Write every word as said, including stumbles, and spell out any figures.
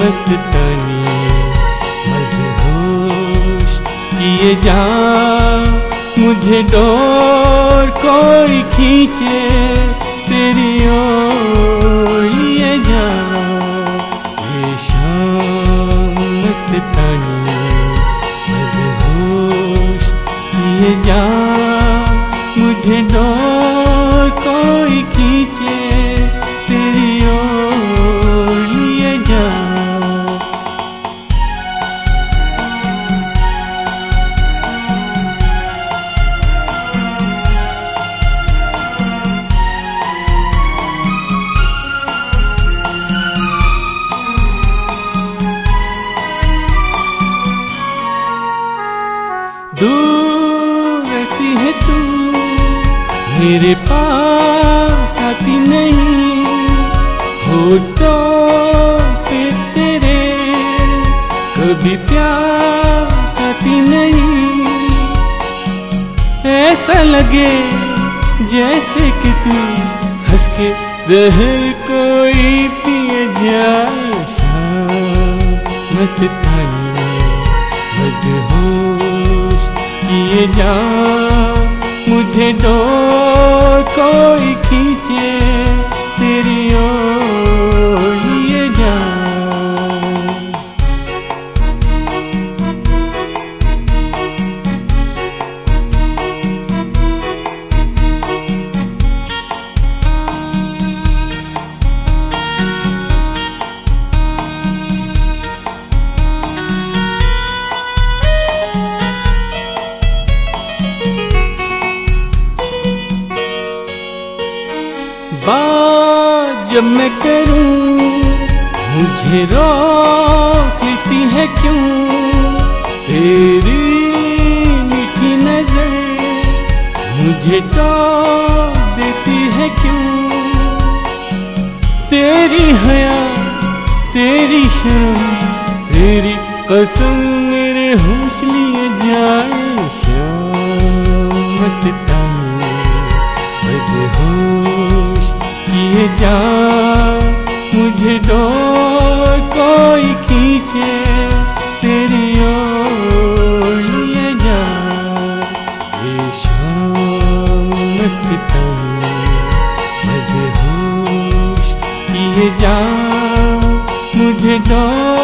मस्तानी मदहोश किए जा, मुझे डोर कोई खींचे तेरी ओर लिए जा। ये शाम मस्तानी मदहोश किए जा, मुझे डोर कोई खींचे तेरी ओर लिए जा। दूर रहती है तू, मेरे पास आती नहीं, होठों पे तेरे कभी प्यास आती नहीं। ऐसा लगे जैसे कि तू हंस के जहर कोई पिए जाए। शाम मस्तानी मदहोश किए जा, मुझे डोर कोई खींचे तेरी ओर लिए जा। बात जब मैं करूं मुझे रोक लेती है क्यों, तेरी मीठी नजर मुझे टोक देती है क्यों। तेरी हया तेरी शर्म तेरी कसम मेरे होश लिए जाए। शाम मस्तानी मदहोश किए जा, मुझे डोर कोई खींचे तेरी ओर लिए जा। ये शाम मस्तानी मदहोश किए जा, मुझे डोर